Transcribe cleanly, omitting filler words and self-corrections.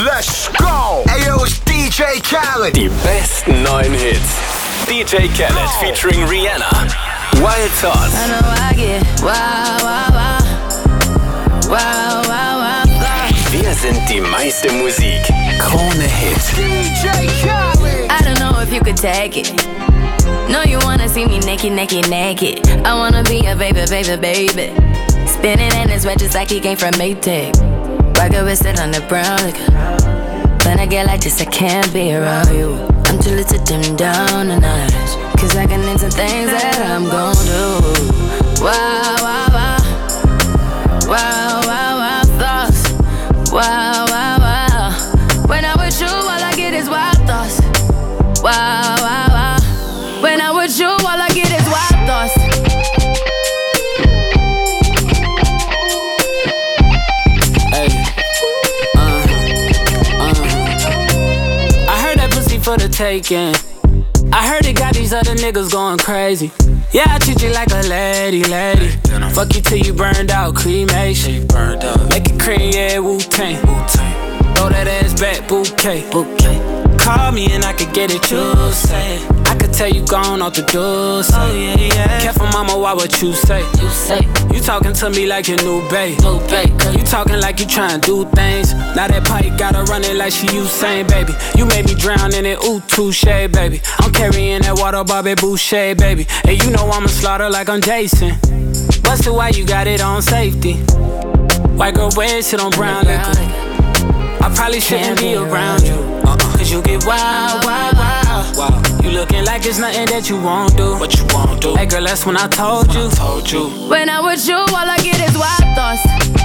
Let's go! Ayo, it's DJ Khaled. Die besten neuen Hits. DJ Khaled featuring Rihanna. Wild Thoughts. I know I get wow, wow, wow. Wow, wow, wow. Wir sind die meiste Musik. Krone Hit. DJ Khaled. I don't know if you could take it. No, you wanna see me naked, naked, naked. I wanna be a baby, baby, baby. Spinning in his red just like he came from Maytag. Rocket with it on the brown liquor. When I get like this, I can't be around you. I'm too little to dim down the night. Cause I can name some things that I'm gon' do. Wow, wow, wow. Wow, wow, wow, thoughts. Wow, wow, wow. When I'm with you, all I get is wild thoughts. Wow, wow, wow. When I'm with you, all I get is wild thoughts. I heard that pussy for the taking. I heard it got these other niggas going crazy. Yeah, I treat you like a lady, lady. Fuck you till you burned out, cremation. Make it cream, yeah, Wu-Tang. Throw that ass back, bouquet. Call me and I could get it, you say. I could tell you gone off the door, say. Oh, yeah, yeah. Careful, mama, why what you say? You talking to me like your new babe. You talking like you trying to do things. Now that pipe gotta run it like she Usain, baby. You made me drown in it, ooh, touche, baby. I'm carrying that water, Bobby Boucher, baby. And you know I'ma slaughter like I'm Jason. Busted, why you got it on safety? White girl wear shit on brown liquor. I probably shouldn't be around you. Cause you get wild, wild, wild. You looking like it's nothing that you won't do. What you won't do? Hey girl, that's when I told you. When I'm with you, all I get is wild thoughts.